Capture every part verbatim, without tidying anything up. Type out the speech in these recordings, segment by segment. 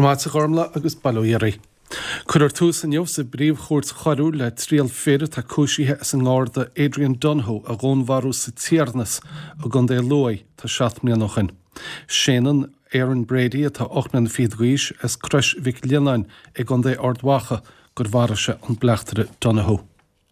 Chomátsa gormla agus balóirí. Cuir tús an jobh sa bríomhchóirt choirú le tríal féidir tá cúisithe as an gáda Adrian Dunho a gcónmharú sa tíarnas a gundé lói tá seacht mblianachin. Séanan Aaron Brady atá ochnan fiadghuis as cruis Vic Linain ag gundé ardwacha gur bharase an bleachtere Dunho.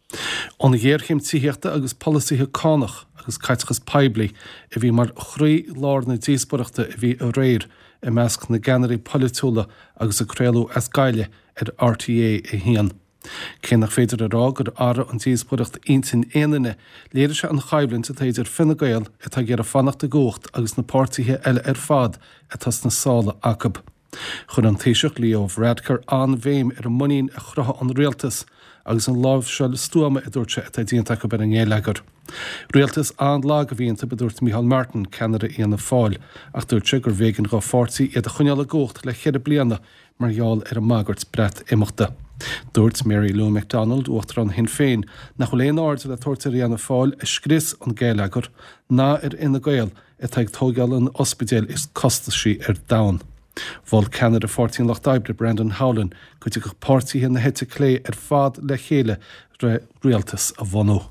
An ghéirchéim tííochta agus polisíthe cánach agus caitchas peibli a bhí mar chrí lár na díosbaireachta a bhí a réir i measc na ganarí politúla agus a créalú as gaile ar R T A a hían. Cé nach féidir ará gur ara an díosbaireacht intin éanaine léidir se an chaibblinn a téidir finna gael atá gur a fannacht a gócht agus na pártaithe eile ar fad atas na sála acab. Chun an téiseach Leo Varadkar an bhéim ar an muín a chrutha an réaltas agus an lábh seil stúama a dúirte atá díonta go bar an éileagar. Réaltas an lág a bhíonanta bedúirt Micheál Martin Canada íana fáil ach dúirte gur bhégann gá fórtaí iad a chuneala gócht le chéad bliana mar gheall ar an magart breit imachta. Dúirt Mary Lou MacDonald uachtar an hin féin nach choléon áirde le tuairtear íana fáil a scris an géileagar ná ar ina gael atá ag tógáil an ospidéal is costa sí ar dain. Bhil Canada fourteen Loch Dibre Brendan Howlin go dtí go pártaithe na hete clé ar fad le chéile re réaltas a bhanó.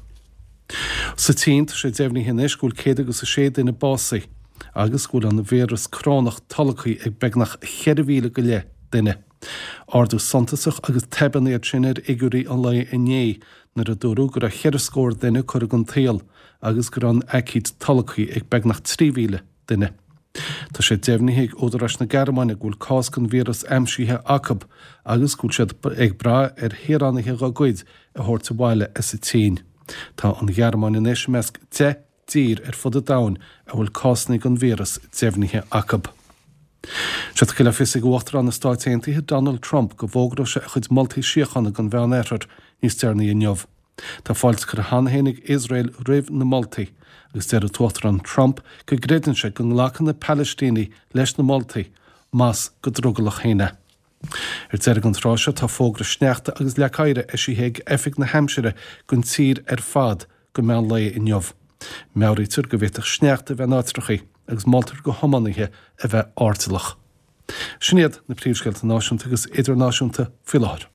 Sa tínt sé déimhní hinnis gúil céad agus a sé duine básaí agus gúil an bhéras cránach talachaí ag beagnach cheirmhíle go le duine. Ardú santasach agus tebannéad sinir igurí an le iné nar a dúrú gur a cheirascóir duine chur an taal agus gur an ecíd talachaí ag beagnach tríhíle duine. Tá sé déimhníigh ódaras na Gearmáine gúil cáscan víras aimsíthe acab agus gúil siad ag bra ar hérannaithe gacuid a thuirta bhaile is sa tín. Tá an Gearmáine néis measc de dír ar fud a dain a bhfuil cásnaigh an víras déimhníthe acab. Sead ciile fisig uachtar an na stáitsaontaithe Donald Trump go bhógra se a chud moltaí siochanna gan bhean éirear níos dearnaí inniuh. Tá fáilt gur hanhénig Israel rih na moltaí agus deir a tuachtar an Trump go gréidann se go nglachan na Palestíní leis na moltaí más go drugalach chéine. Ar deir an tráise tá fógra sneachta agus lecaire is sí héag efig na Hampshire gon tír ar fad go meán le inniuh. Meárítar go bhhéach sneachta bheith nátrachaí agus mátar go homanithe a bheith áirtalach. Sinnéad na príomhsceilte náisiúnta agus idirnáisiúnta fiáir.